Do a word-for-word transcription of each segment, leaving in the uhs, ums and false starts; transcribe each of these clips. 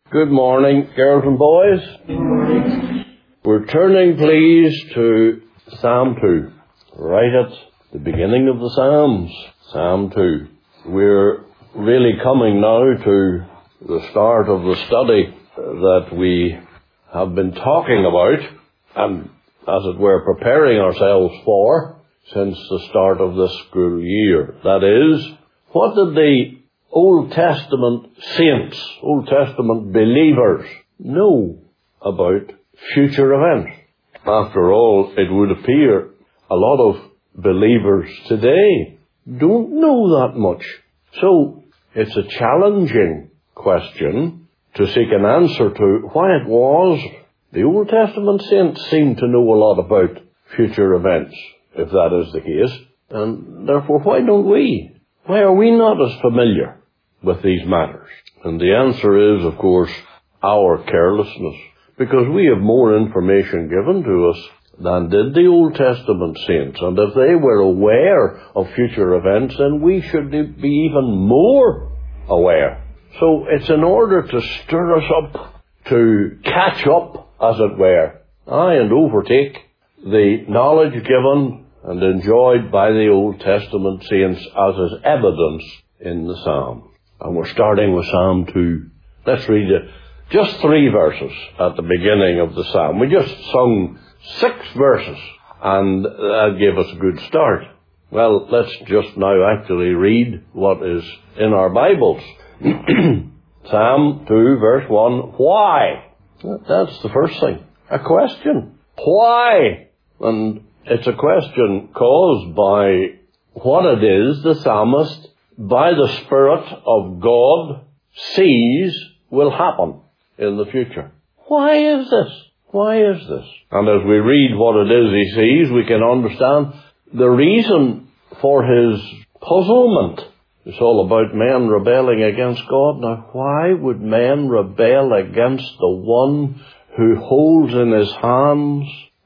Good morning, girls and boys. Good morning. We're turning, please, to Psalm two, right at the beginning of the Psalms, Psalm two. We're really coming now to the start of the study that we have been talking about, and as it were, preparing ourselves for since the start of this school year. That is, what did the Old Testament saints, Old Testament believers know about future events? After all, it would appear a lot of believers today don't know that much. So it's a challenging question to seek an answer to why it was the Old Testament saints seem to know a lot about future events, if that is the case. And therefore, why don't we? Why are we not as familiar with these matters? And the answer is, of course, our carelessness, because we have more information given to us than did the Old Testament saints. And if they were aware of future events, then we should be even more aware. So it's in order to stir us up, to catch up, as it were, aye, and overtake the knowledge given and enjoyed by the Old Testament saints, as is evidence in the Psalm. And we're starting with Psalm two. Let's read it. Just three verses at the beginning of the Psalm. We just sung six verses, and that gave us a good start. Well, let's just now actually read what is in our Bibles. Psalm two, verse one. Why? That's the first thing. A question. Why? And it's a question caused by what it is the psalmist, by the Spirit of God, sees will happen in the future. Why is this? Why is this? And as we read what it is he sees, we can understand the reason for his puzzlement. It's all about men rebelling against God. Now, why would men rebel against the one who holds in his hands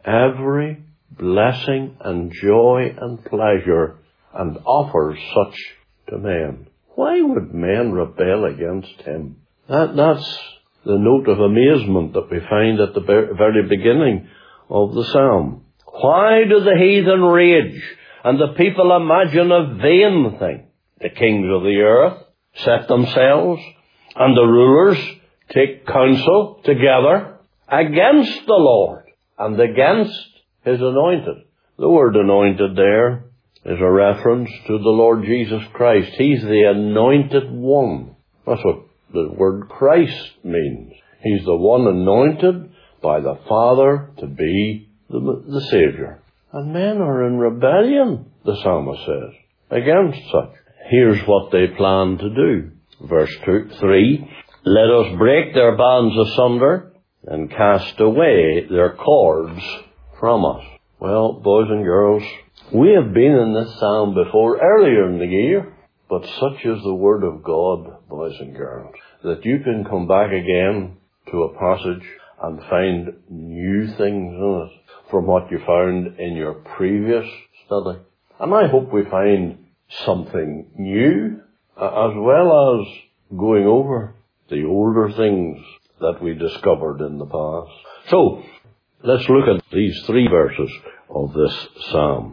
every blessing and joy and pleasure and offers such to men? Why would men rebel against him? That, that's the note of amazement that we find at the very beginning of the Psalm. Why do the heathen rage and the people imagine a vain thing? The kings of the earth set themselves, and the rulers take counsel together against the Lord and against his anointed. The word anointed there is a reference to the Lord Jesus Christ. He's the anointed one. That's what the word Christ means. He's the one anointed by the Father to be the, the Savior. And men are in rebellion, the psalmist says, against such. Here's what they plan to do. Verse two, three. Let us break their bands asunder and cast away their cords from us. Well, boys and girls, we have been in this psalm before, earlier in the year, but such is the Word of God, boys and girls, that you can come back again to a passage and find new things in it from what you found in your previous study. And I hope we find something new, as well as going over the older things that we discovered in the past. So, let's look at these three verses of this psalm.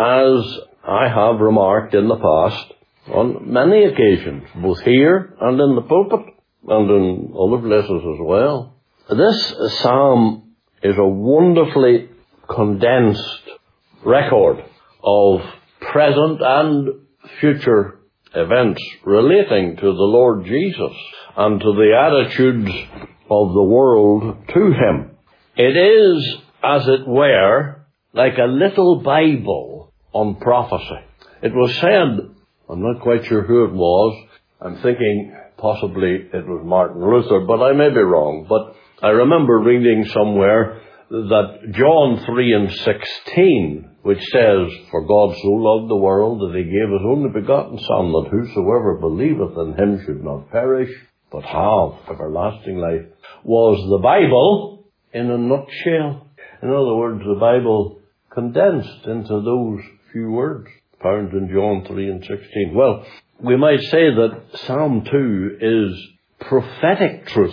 As I have remarked in the past, on many occasions, both here and in the pulpit, and in other places as well, this psalm is a wonderfully condensed record of present and future events relating to the Lord Jesus and to the attitudes of the world to him. It is, as it were, like a little Bible on prophecy. It was said, I'm not quite sure who it was, I'm thinking possibly it was Martin Luther, but I may be wrong. But I remember reading somewhere that John three and sixteen, which says, For God so loved the world that he gave his only begotten Son, that whosoever believeth in him should not perish, but have everlasting life, was the Bible in a nutshell. In other words, the Bible condensed into those few words found in John three and sixteen. Well, we might say that Psalm two is prophetic truth.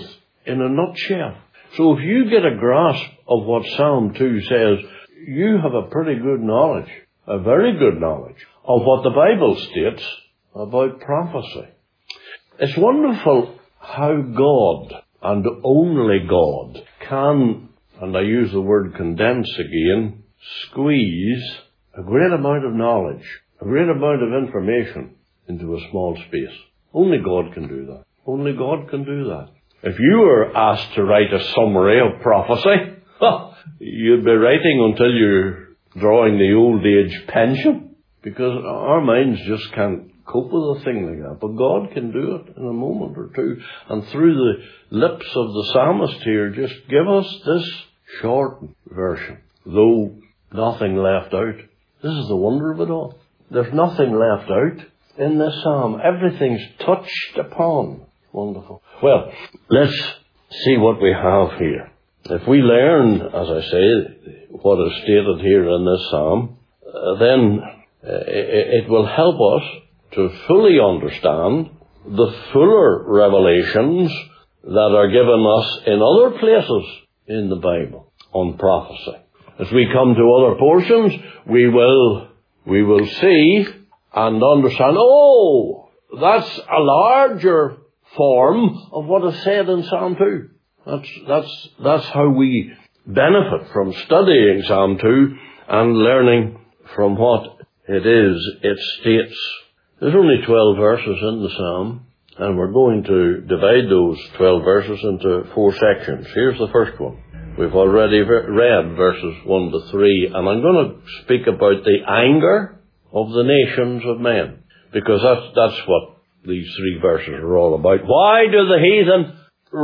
in a nutshell. So if you get a grasp of what Psalm two says, you have a pretty good knowledge, a very good knowledge, of what the Bible states about prophecy. It's wonderful how God, and only God, can, and I use the word condense again, squeeze a great amount of knowledge, a great amount of information into a small space. Only God can do that. Only God can do that. If you were asked to write a summary of prophecy, you'd be writing until you're drawing the old age pension, because our minds just can't cope with a thing like that. But God can do it in a moment or two. And through the lips of the psalmist here, just give us this short version, though nothing left out. This is the wonder of it all. There's nothing left out in this psalm. Everything's touched upon. Wonderful. Well, let's see what we have here. If we learn, as I say, what is stated here in this psalm, uh, then uh, it, it will help us to fully understand the fuller revelations that are given us in other places in the Bible on prophecy. As we come to other portions, we will, we will see and understand, oh, that's a larger form of what is said in Psalm two. That's, that's, that's how we benefit from studying Psalm two and learning from what it is it states. There's only twelve verses in the psalm, and we're going to divide those twelve verses into four sections. Here's the first one. We've already read verses one to three, and I'm going to speak about the anger of the nations of men, because that's, that's what these three verses are all about. Why do the heathen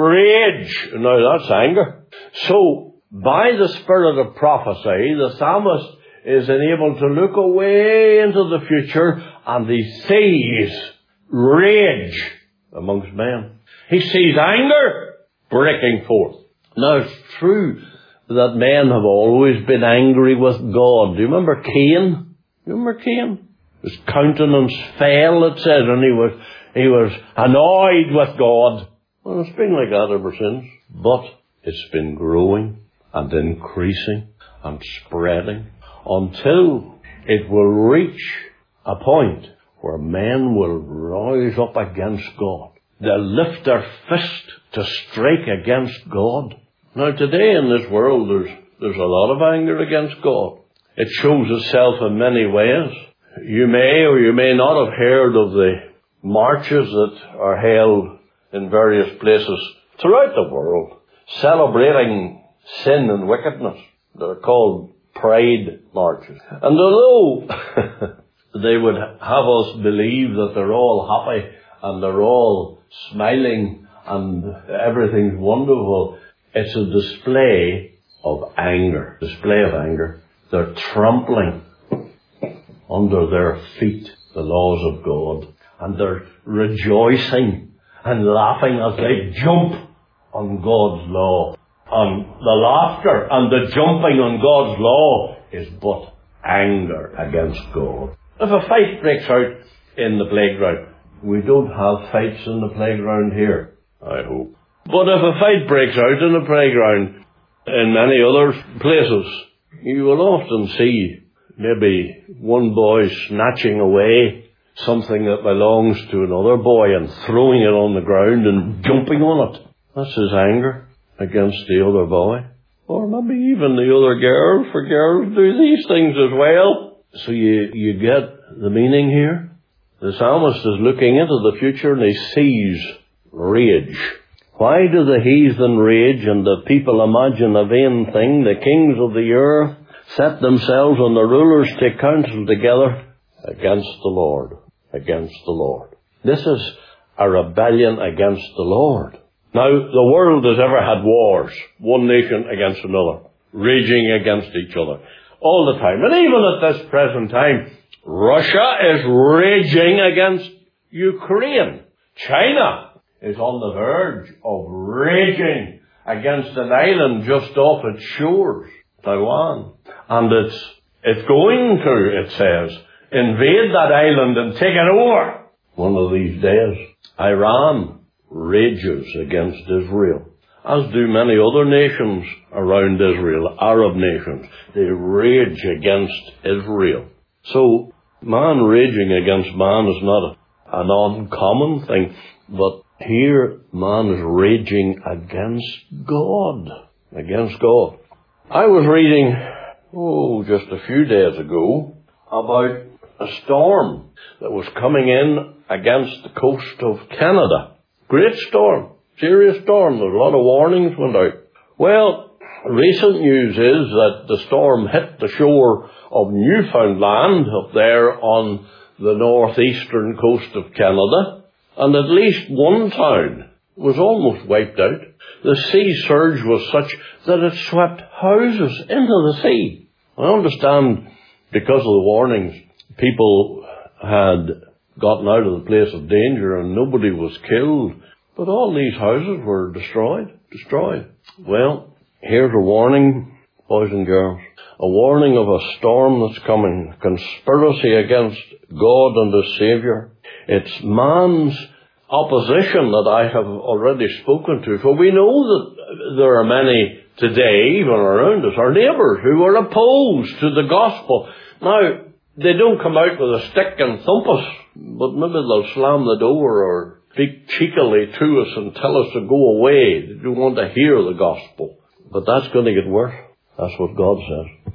rage? Now that's anger. So, by the spirit of prophecy, the psalmist is enabled to look away into the future, and he sees rage amongst men. He sees anger breaking forth. Now, it's true that men have always been angry with God. Do you remember Cain? You remember Cain? His countenance fell, it says, and he was, he was annoyed with God. Well, it's been like that ever since. But it's been growing and increasing and spreading until it will reach a point where men will rise up against God. They'll lift their fist to strike against God. Now, today in this world, there's, there's a lot of anger against God. It shows itself in many ways. You may or you may not have heard of the marches that are held in various places throughout the world, celebrating sin and wickedness. They're called pride marches. And although they would have us believe that they're all happy and they're all smiling and everything's wonderful, it's a display of anger. Display of anger. They're trampling under their feet the laws of God, and they're rejoicing and laughing as they jump on God's law. And the laughter and the jumping on God's law is but anger against God. If a fight breaks out in the playground, we don't have fights in the playground here, I hope. But if a fight breaks out in the playground in many other places, you will often see maybe one boy snatching away something that belongs to another boy and throwing it on the ground and jumping on it. That's his anger against the other boy. Or maybe even the other girl, for girls do these things as well. So you, you get the meaning here. The psalmist is looking into the future and he sees rage. Why do the heathen rage and the people imagine a vain thing? The kings of the earth set themselves and the rulers take counsel together against the Lord. Against the Lord. This is a rebellion against the Lord. Now, the world has ever had wars, one nation against another, raging against each other, all the time. And even at this present time, Russia is raging against Ukraine. China is on the verge of raging against an island just off its shores, Taiwan. And it's, it's going to, it says, invade that island and take it over one of these days. Iran rages against Israel. as do many other nations around Israel, Arab nations. They rage against Israel. So, man raging against man is not a, an uncommon thing, but here man is raging against God. Against God. I was reading, oh, just a few days ago, about a storm that was coming in against the coast of Canada. Great storm. Serious storm. There was a lot of warnings went out. Well, recent news is that the storm hit the shore of Newfoundland up there on the northeastern coast of Canada, and at least one town was almost wiped out. The sea surge was such that it swept houses into the sea. I understand because of the warnings, people had gotten out of the place of danger and nobody was killed. But all these houses were destroyed, destroyed. Well, here's a warning, boys and girls. A warning of a storm that's coming. Conspiracy against God and His Saviour. It's man's opposition that I have already spoken to. For we know that there are many today, even around us, our neighbours, who are opposed to the gospel. Now, they don't come out with a stick and thump us, but maybe they'll slam the door or speak cheekily to us and tell us to go away. They don't want to hear the gospel. But that's going to get worse. That's what God says.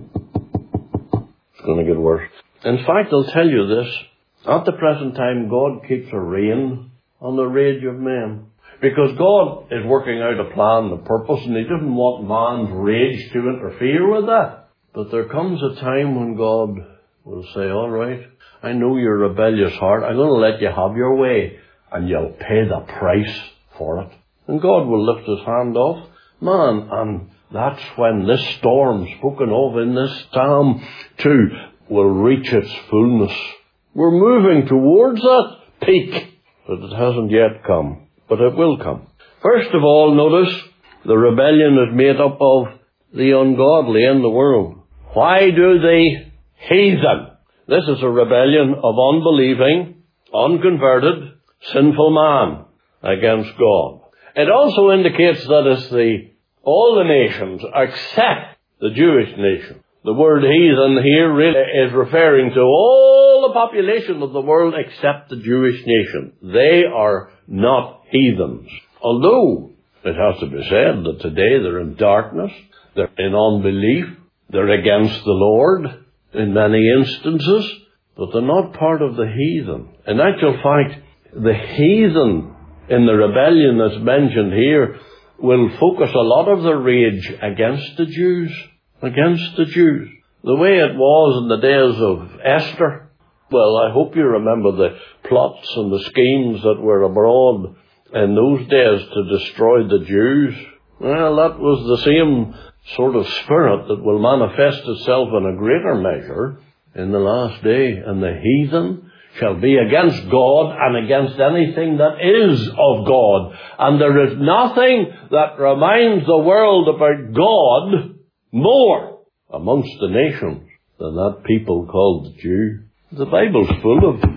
It's going to get worse. In fact, I'll tell you this. At the present time, God keeps a rein on the rage of men. Because God is working out a plan, a purpose, and He doesn't want man's rage to interfere with that. But there comes a time when God will say, all right, I know your rebellious heart. I'm going to let you have your way, and you'll pay the price for it. And God will lift His hand off man, and that's when this storm spoken of in this Psalm two will reach its fullness. We're moving towards that peak, but it hasn't yet come. But it will come. First of all, notice, the rebellion is made up of the ungodly in the world. Why do the heathen? This is a rebellion of unbelieving, unconverted, sinful man against God. It also indicates that it's the, all the nations except the Jewish nation. The word heathen here really is referring to all the population of the world except the Jewish nation. They are not heathens. Although it has to be said that today they're in darkness, they're in unbelief, they're against the Lord in many instances, but they're not part of the heathen. In actual fact, the heathen in the rebellion that's mentioned here will focus a lot of their rage against the Jews. Against the Jews. The way it was in the days of Esther. Well, I hope you remember the plots and the schemes that were abroad in those days to destroy the Jews. Well, that was the same sort of spirit that will manifest itself in a greater measure in the last day. And the heathen shall be against God and against anything that is of God. And there is nothing that reminds the world about God more amongst the nations than that people called the Jew. The Bible's full of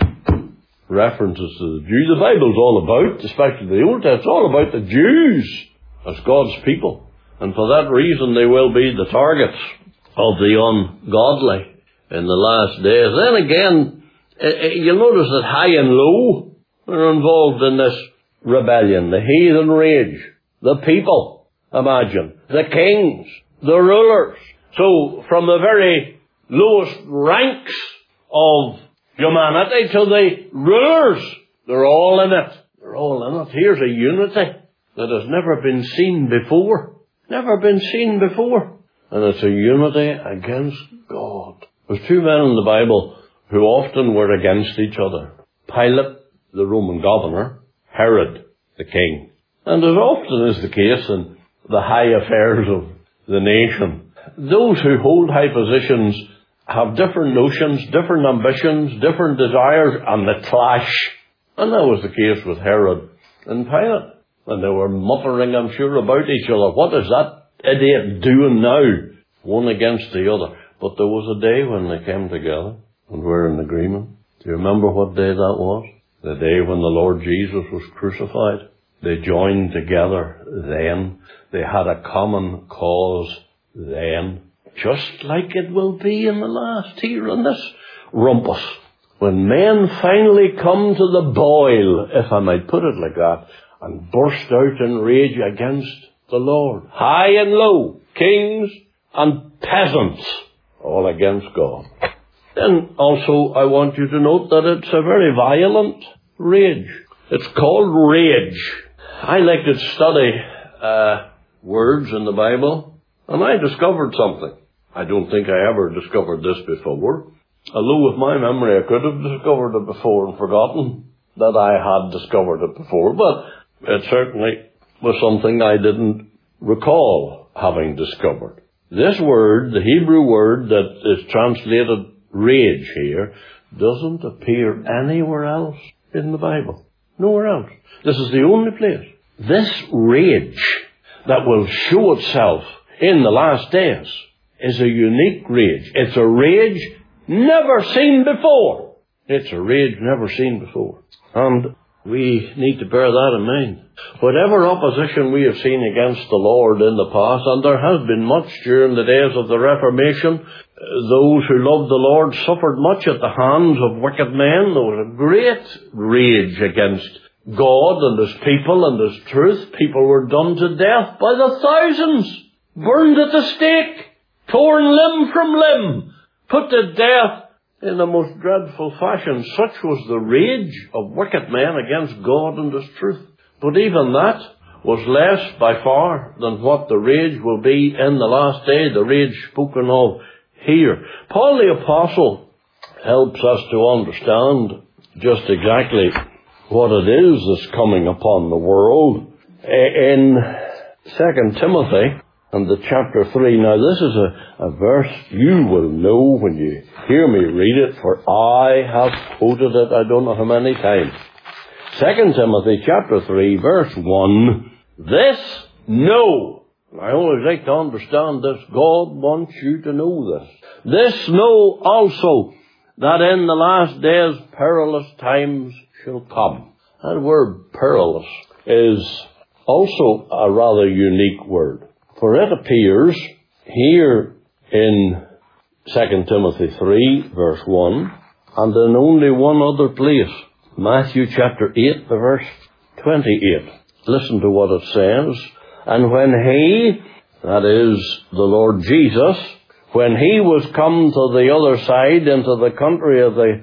references to the Jew. The Bible's all about, especially the Old Testament, it's all about the Jews as God's people. And for that reason they will be the targets of the ungodly in the last days. Then again, you'll notice that high and low are involved in this rebellion. The heathen rage. The people, imagine. The kings. The rulers. So, from the very lowest ranks of humanity to the rulers, they're all in it. They're all in it. Here's a unity that has never been seen before. Never been seen before. And it's a unity against God. There's two men in the Bible who often were against each other. Pilate, the Roman governor, Herod, the king. And as often is the case in the high affairs of the nation, those who hold high positions have different notions, different ambitions, different desires, and they clash. And that was the case with Herod and Pilate. And they were muttering, I'm sure, about each other. What is that idiot doing now? One against the other. But there was a day when they came together and were in agreement. Do you remember what day that was? The day when the Lord Jesus was crucified. They joined together then. They had a common cause then. Just like it will be in the last here in this rumpus. When men finally come to the boil, if I might put it like that, and burst out in rage against the Lord. High and low, kings and peasants, all against God. Then also I want you to note that it's a very violent rage. It's called rage. I like to study uh, words in the Bible, and I discovered something. I don't think I ever discovered this before. Although with my memory I could have discovered it before and forgotten that I had discovered it before, but it certainly was something I didn't recall having discovered. This word, the Hebrew word that is translated rage here, doesn't appear anywhere else in the Bible. Nowhere else. This is the only place. This rage that will show itself in the last days is a unique rage. It's a rage never seen before. It's a rage never seen before. And we need to bear that in mind. Whatever opposition we have seen against the Lord in the past, and there has been much during the days of the Reformation, those who loved the Lord suffered much at the hands of wicked men. There was a great rage against God and His people and His truth. People were done to death by the thousands, burned at the stake, torn limb from limb, put to death in the most dreadful fashion. Such was the rage of wicked men against God and His truth. But even that was less by far than what the rage will be in the last day, the rage spoken of here. Paul the Apostle helps us to understand just exactly what it is that's coming upon the world. In Second Timothy, and the chapter three, now this is a, a verse you will know when you hear me read it, for I have quoted it I don't know how many times. Second Timothy chapter three, verse one, this know. I always like to understand this. God wants you to know this. This know also, that in the last days perilous times shall come. That word perilous is also a rather unique word. For it appears here in Second Timothy three, verse one, and in only one other place, Matthew chapter eight, the verse twenty-eight. Listen to what it says. And when He, that is the Lord Jesus, when He was come to the other side into the country of the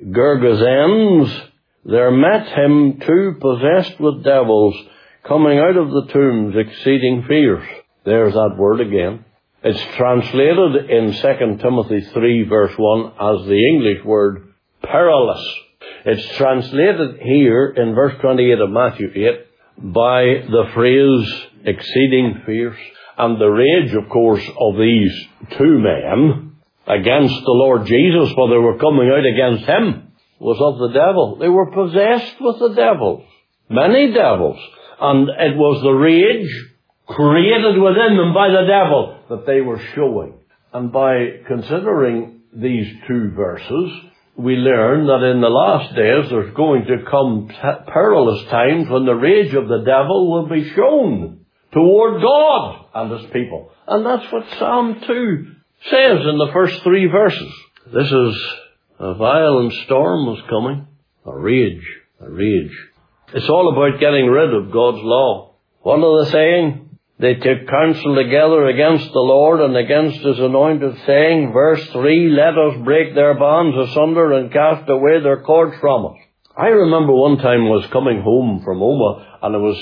Gergesenes, there met Him two possessed with devils, coming out of the tombs, exceeding fierce. There's that word again. It's translated in Second Timothy three, verse one, as the English word perilous. It's translated here in verse twenty-eight of Matthew eight by the phrase exceeding fierce. And the rage, of course, of these two men against the Lord Jesus, for they were coming out against Him, was of the devil. They were possessed with the devils. Many devils. And it was the rage created within them by the devil that they were showing. And by considering these two verses, we learn that in the last days there's going to come t- perilous times when the rage of the devil will be shown toward God and His people. And that's what Psalm two says in the first three verses. This is a violent storm was coming. A rage. A rage. It's all about getting rid of God's law. What are they saying? They took counsel together against the Lord and against His anointed, saying, verse three, let us break their bonds asunder and cast away their cords from us. I remember one time I was coming home from Omagh and I was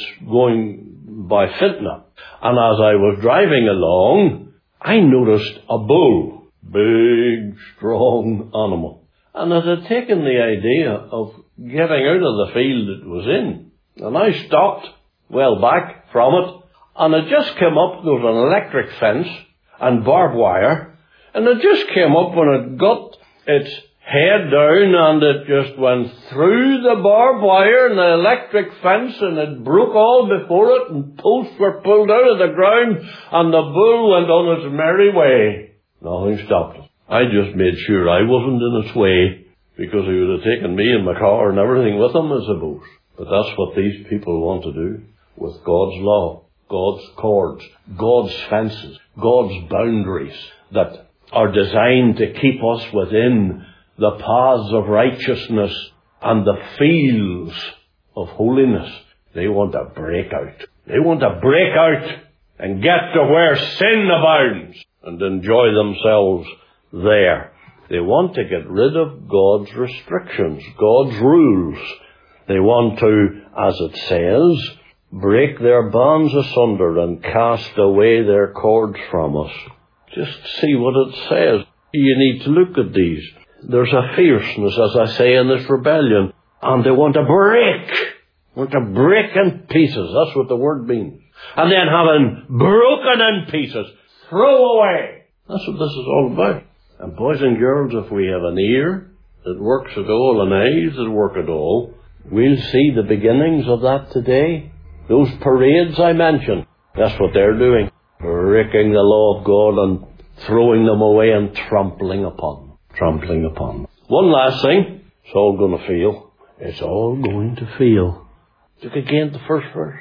going by Fitna. And as I was driving along, I noticed a bull. Big, strong animal. And it had taken the idea of getting out of the field it was in. And I stopped well back from it. And it just came up, there was an electric fence and barbed wire, and it just came up when it got its head down and it just went through the barbed wire and the electric fence and it broke all before it and posts were pulled out of the ground and the bull went on its merry way. Nothing stopped it. I just made sure I wasn't in its way because he would have taken me and my car and everything with him, I suppose. But that's what these people want to do with God's law, God's cords, God's fences, God's boundaries that are designed to keep us within the paths of righteousness and the fields of holiness. They want to break out. They want to break out and get to where sin abounds and enjoy themselves there. They want to get rid of God's restrictions, God's rules. They want to, as it says, break their bonds asunder and cast away their cords from us. Just see what it says. You need to look at these. There's a fierceness, as I say, in this rebellion. And they want to break. Want to break in pieces. That's what the word means. And then having broken in pieces, throw away. That's what this is all about. And boys and girls, if we have an ear that works at all and eyes that work at all, we'll see the beginnings of that today. Those parades I mentioned, that's what they're doing. Breaking the law of God and throwing them away and trampling upon them. Trampling upon them. One last thing. It's all going to fail. It's all going to fail. Look again at the first verse.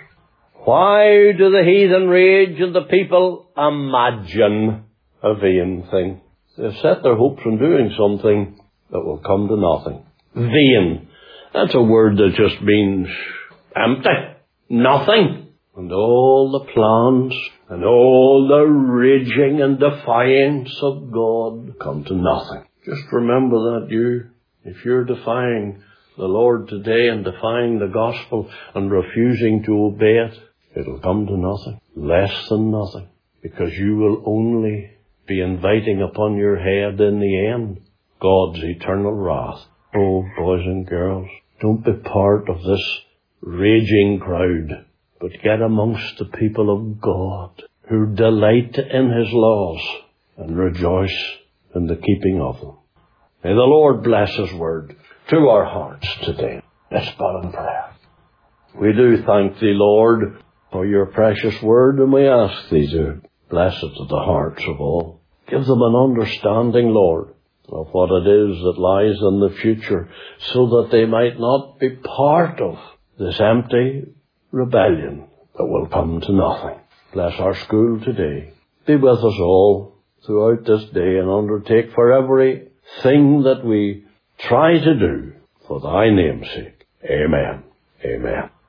Why do the heathen rage and the people imagine a vain thing? They've set their hopes on doing something that will come to nothing. Vain. That's a word that just means empty. Nothing. And all the plans and all the raging and defiance of God come to nothing. Just remember that you, if you're defying the Lord today and defying the gospel and refusing to obey it, it'll come to nothing. Less than nothing. Because you will only be inviting upon your head in the end God's eternal wrath. Oh, boys and girls, don't be part of this raging crowd, but get amongst the people of God who delight in His laws and rejoice in the keeping of them. May the Lord bless His word to our hearts today. Let's bow in prayer. We do thank Thee, Lord, for Your precious word, and we ask Thee to bless it to the hearts of all. Give them an understanding, Lord, of what it is that lies in the future, so that they might not be part of this empty rebellion that will come to nothing. Bless our school today. Be with us all throughout this day and undertake for every thing that we try to do for Thy name's sake. Amen. Amen.